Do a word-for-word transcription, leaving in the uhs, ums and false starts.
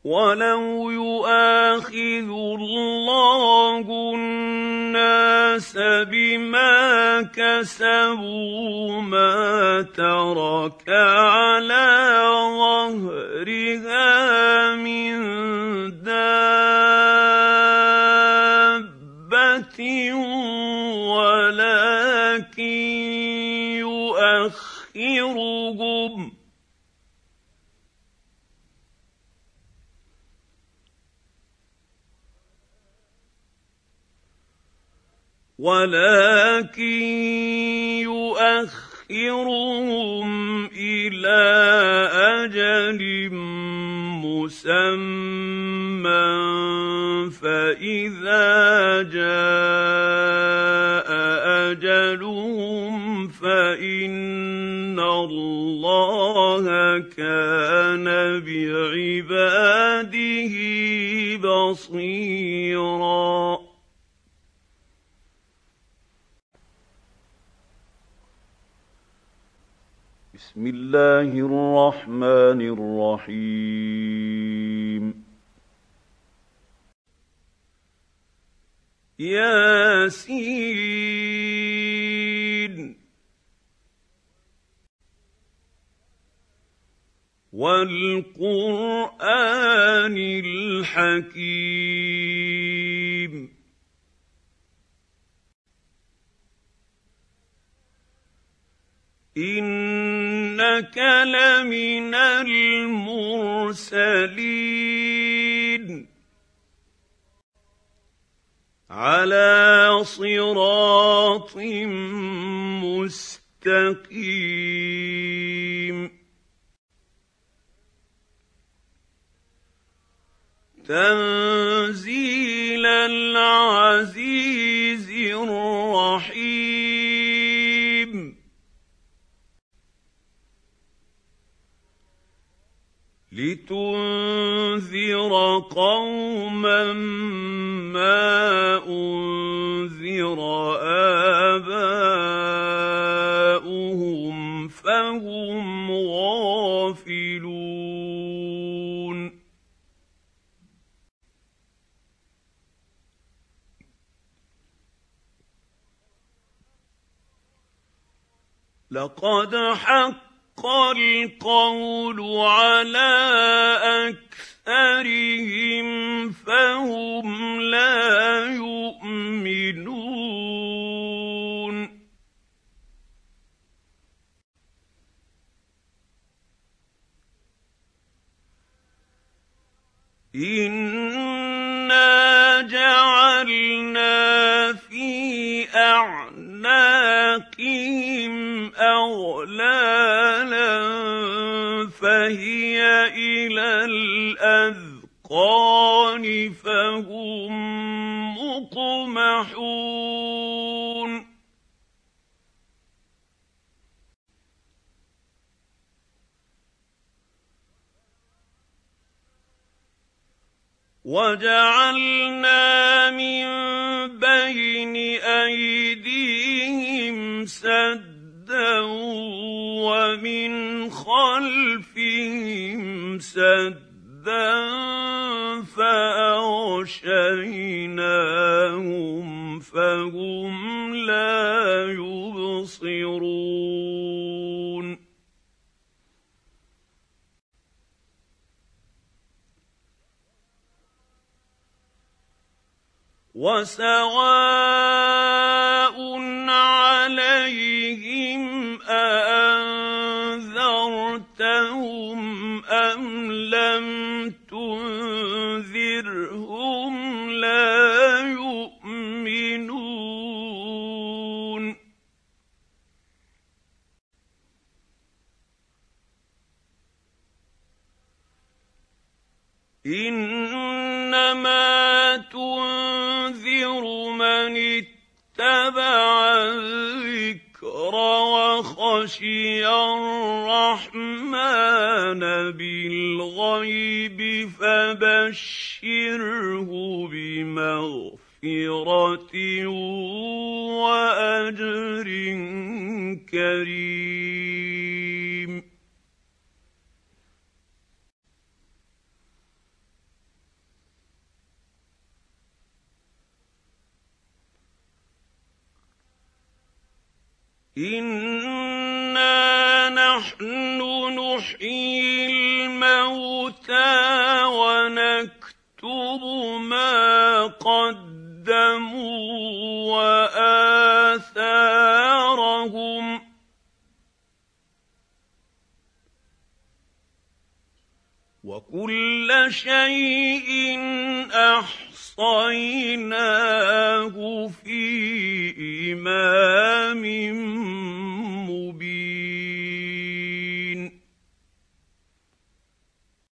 وَلَوْ يُؤَاخِذُ اللَّهُ النَّاسَ بِمَا كَسَبُوا مَا تَرَكَ عَلَىٰ ظَهْرِهَا مِن دَابَّةٍ وَلَٰكِن يُؤَخِّرُهُمْ ولكن يؤخرهم إلى أجل مسمى فإذا جاء أجلهم فإن الله كان بعباده بصيرا. بسم الله الرحمن الرحيم. ياسين والقرآن الحكيم إنك لمن المرسلين على صراط مستقيم تنزيل العزيز الرحيم لتنذر قوما ما أنذر آباؤهم فهم غافلون لقد حق القول على أكثرهم فهم لا يؤمنون إنا جعلنا في أعناقهم أغلالا فهي إلى الأذقان فهم مقمحون وجعلنا من بين أيديهم سدا ومن خلفهم سدا فأغشيناهم فهم لا يبصرون وسواء عليهم أأنذرتهم أم لم تنذرهم لا يؤمنون إنما تنذر من اتبع الذكر وخشي الرحمن بالغيب فبشره بمغفرة وأجر كريم إِنَّا نَحْنُ نُحْيِي الْمَوْتَىٰ وَنَكْتُبُ مَا قَدَّمُوا وَآثَارَهُمْ ۚ وَكُلَّ شَيْءٍ أَحْصَيْنَاهُ فِي إِمَامٍ